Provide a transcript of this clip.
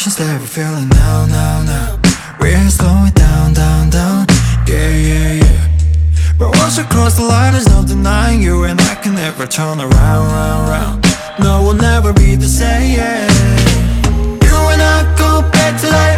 emotions that we're feeling now, now, now. We're slowing down, down, down. Yeah, yeah, yeah. But once we cross the line, there's no denying you and I can never turn around, round, round. No, we'll never be the same. You and I go back to life.